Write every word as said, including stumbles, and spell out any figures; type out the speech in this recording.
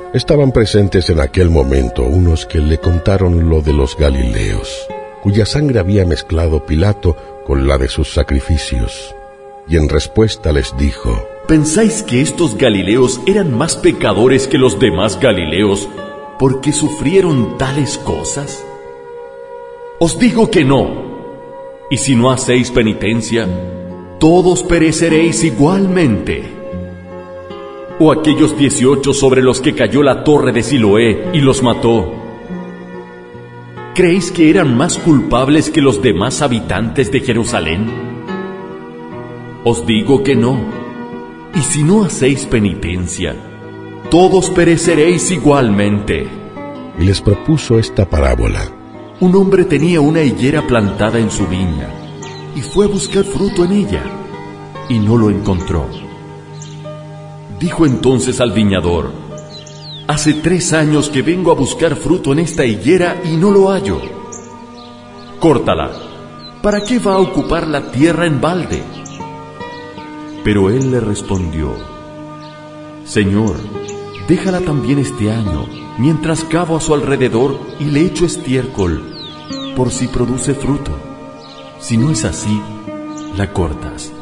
Estaban presentes en aquel momento unos que le contaron lo de los Galileos, cuya sangre había mezclado Pilato con la de sus sacrificios. Y en respuesta les dijo: ¿Pensáis que estos Galileos eran más pecadores que los demás Galileos porque sufrieron tales cosas? Os digo que no. Y si no hacéis penitencia, todos pereceréis igualmente. O aquellos dieciocho sobre los que cayó la torre de Siloé y los mató, ¿creéis que eran más culpables que los demás habitantes de Jerusalén? Os digo que no. Y si no hacéis penitencia, todos pereceréis igualmente. Y les propuso esta parábola. Un hombre tenía una higuera plantada en su viña, y fue a buscar fruto en ella, y no lo encontró. Dijo entonces al viñador: hace tres años que vengo a buscar fruto en esta higuera y no lo hallo. Córtala. ¿Para qué va a ocupar la tierra en balde? Pero él le respondió: Señor, déjala también este año, mientras cavo a su alrededor y le echo estiércol, por si produce fruto. Si no es así, la cortas.